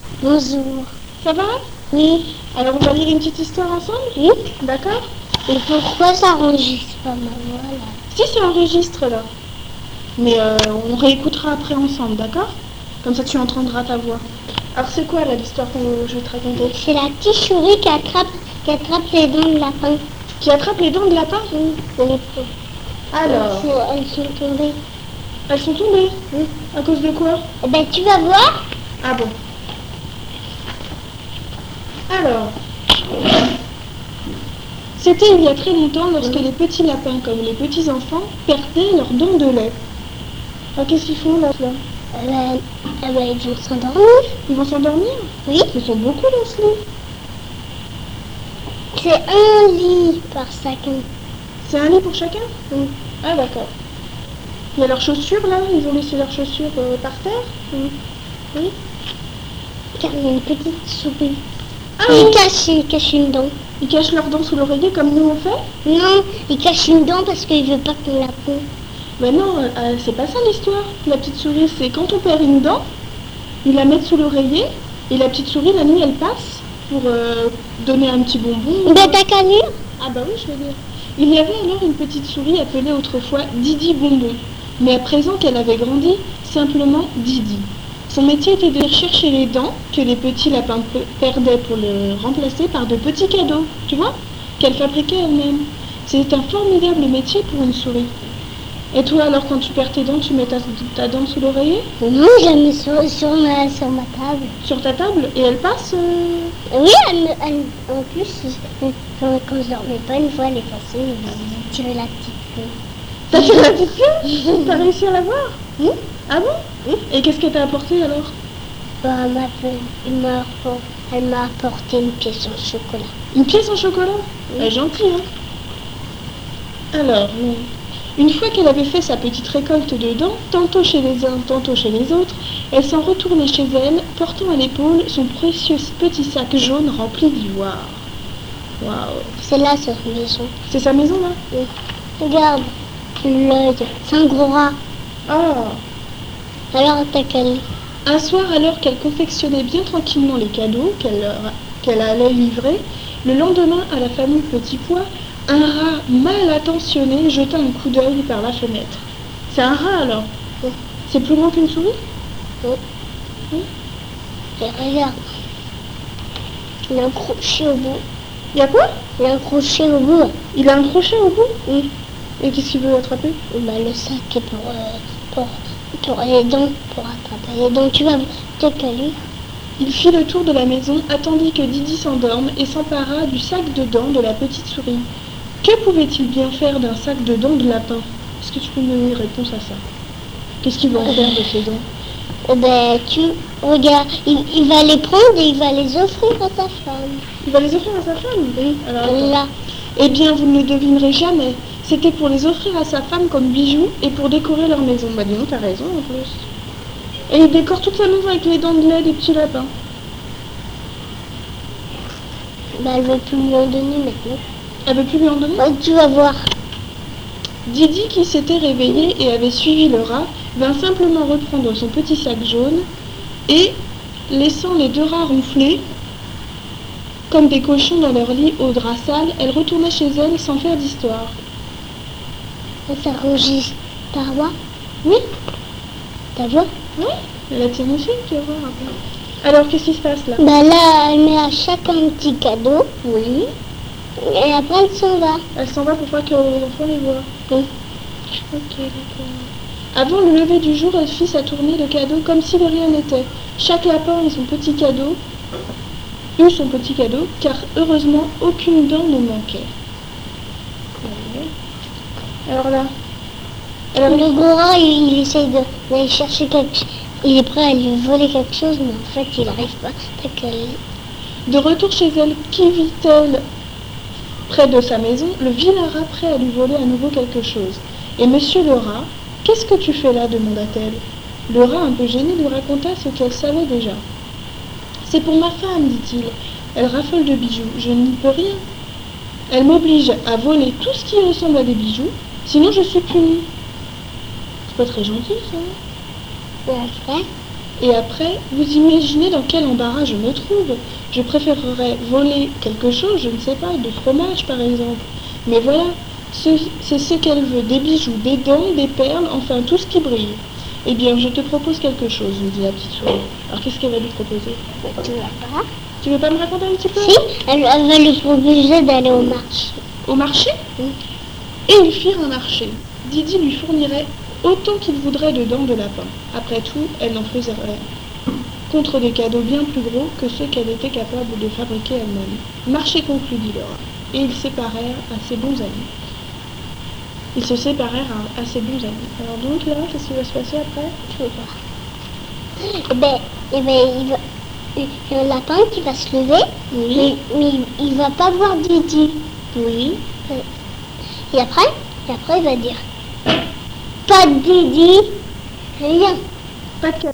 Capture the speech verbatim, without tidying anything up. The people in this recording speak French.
Bonjour. Ça va? Oui. Alors on va lire une petite histoire ensemble? Oui. D'accord? Et pourquoi ça enregistre pas ma voix là? Si, ça enregistre là. Mais euh, on réécoutera après ensemble, d'accord? Comme ça tu entendras ta voix. Alors c'est quoi là l'histoire que je vais te raconter? C'est la petite souris qui attrape, qui attrape les dents de lapin. Qui attrape les dents de lapin? Oui. Les Alors, Elles, elles sont tombées. elles sont tombées? Oui. À cause de quoi? Eh ben tu vas voir. Ah bon. Alors, c'était il y a très longtemps lorsque Oui. les petits lapins, comme les petits enfants, perdaient leurs dents de lait. Alors qu'est-ce qu'ils font là, là? Eh ben, eh ben, ils vont s'endormir. Ils vont s'endormir? Oui. Ils sont beaucoup dans ce lit. C'est un lit par chacun. C'est un lit pour chacun? Oui. Ah d'accord. Il y a leurs chaussures là? Ils ont laissé leurs chaussures euh, par terre? Oui. Oui. Car il y a une petite souris. Ah Il oui. cache, il cache une dent. Ils cachent leurs dents sous l'oreiller comme nous on fait? Non, il cache une dent parce qu'il veut pas qu'on la prenne. Ben non, euh, c'est pas ça l'histoire. La petite souris, c'est quand on perd une dent, ils la mettent sous l'oreiller et la petite souris, la nuit, elle passe pour euh, donner un petit bonbon. Ben t'as qu'à lire. Ah bah oui, je vais dire. Il y avait alors une petite souris appelée autrefois Didi Bonbon. Mais à présent qu'elle avait grandi, simplement Didi. Son métier était de chercher les dents que les petits lapins perdaient pour le remplacer par de petits cadeaux, tu vois, qu'elle fabriquait elle-même. C'était un formidable métier pour une souris. Et toi, alors, quand tu perds tes dents, tu mets ta, ta dent sous l'oreiller? Non, je la mets sur, sur, ma, sur ma table. Sur ta table? Et elle passe euh... Oui, elle, me- elle, en plus, je- quand, quand je dormais pas, une fois, elle est passée, j'ai tiré la petite queue. T'as tiré la petite queue? T'as réussi à la voir? Oui. Ah bon? Oui. Et qu'est-ce qu'elle t'a apporté alors? Bah, elle m'a fait- elle m'a appor- elle m'a apporté une pièce en chocolat. Une pièce en chocolat? Oui. Elle est gentille, hein? Alors, une fois qu'elle avait fait sa petite récolte de dents, tantôt chez les uns, tantôt chez les autres, elle s'en retournait chez elle, portant à l'épaule son précieux petit sac jaune rempli d'ivoire. Waouh! C'est là, cette maison. C'est sa maison, là? Oui. Regarde, l'œil, c'est un gros rat. Ah! Alors, t'as qu'à lire. Un soir, alors qu'elle confectionnait bien tranquillement les cadeaux qu'elle leur- qu'elle allait livrer, le lendemain à la famille Petit Pois, un rat mal attentionné jeta un coup d'œil par la fenêtre. C'est un rat alors? Oui. C'est plus grand qu'une souris? Oui. Oui. Et regarde, il a un crochet au bout. Il y a quoi? Il a un crochet au bout. Il a un crochet au bout? Oui. Et qu'est-ce qu'il veut attraper? Bah, le sac est pour, euh, pour, pour les dents, pour attraper les dents. Tu vas, t'as qu'à lire. Il fit le tour de la maison, attendit que Didi s'endorme et s'empara du sac de dents de la petite souris. Que pouvait-il bien faire d'un sac de dents de lapin? Est-ce que tu peux me donner une réponse à ça? Qu'est-ce qu'il va en faire de ces dents? Eh ben, tu regardes, il, il va les prendre et il va les offrir à sa femme. Il va les offrir à sa femme? Oui. Alors, attends. Là, Eh bien, vous ne le devinerez jamais. C'était pour les offrir à sa femme comme bijoux et pour décorer leur maison. Bah dis donc, t'as raison en plus. Et il décore toute sa maison avec les dents de lait des petits lapins. bah, elle veut plus lui en donner maintenant. Elle veut plus lui en donner? Ouais, tu vas voir. Didi, qui s'était réveillé et avait suivi le rat, vint simplement reprendre son petit sac jaune et, laissant les deux rats ronfler, comme des cochons dans leur lit au drap sale, elle retourna chez elle sans faire d'histoire. Ça enregistre ta voix. Oui, Ta voix. oui, elle la tienne aussi, tu vas voir après. Alors, qu'est-ce qui se passe là? Bah là, elle met à chacun un petit cadeau. Oui. Et après, elle s'en va. Elle s'en va pour pas que les enfants les voient. Oui. Ok, d'accord. Avant le lever du jour, elle fit sa tournée de cadeaux comme si de rien n'était. Chaque lapin et son petit cadeau, eut son petit cadeau, car heureusement, aucune dent ne manquait. Alors là, alors, Le gros rat, il, il essaye de- d'aller chercher quelque chose. Il est prêt à lui voler quelque chose, mais en fait, il n'arrive pas. T'as qu'à lire. de retour chez elle, qui vit-elle près de sa maison? Le vilain rat prêt à lui voler à nouveau quelque chose. Et monsieur le rat, qu'est-ce que tu fais là? demanda-t-elle. Le rat, un peu gêné, lui raconta ce qu'elle savait déjà. C'est pour ma femme, dit-il. Elle raffole de bijoux. Je n'y peux rien. Elle m'oblige à voler tout ce qui ressemble à des bijoux, sinon je suis punie. C'est pas très gentil, ça. Et après, Et après, vous imaginez dans quel embarras je me trouve. Je préférerais voler quelque chose, je ne sais pas, de fromage par exemple. Mais voilà, ce- c'est ce qu'elle veut, des bijoux, des dents, des perles, enfin tout ce qui brille. Eh bien, je te propose quelque chose, me dit la petite souris. Alors qu'est-ce qu'elle va lui proposer? Tu vas pas? Tu veux pas me raconter un petit peu? Si, elle, elle va lui proposer d'aller au marché. Au marché? Oui. Et ils firent un marché. Didi lui fournirait autant qu'il voudrait de dents de lapin. Après tout, elle n'en faisait rien, contre des cadeaux bien plus gros que ceux qu'elle était capable de fabriquer elle-même. Marché conclu, dit Laura, et ils séparèrent à ses bons amis. Ils se séparèrent à, à ses bons amis. Alors donc là, qu'est-ce qui va se passer après? Tu vas voir. Eh ben, eh ben, il va, il y a un lapin qui va se lever, Oui. mais, mais il, il va pas voir Didi. Oui. Et après, et après il va dire, pas de Didi, rien. Pas de cadeaux.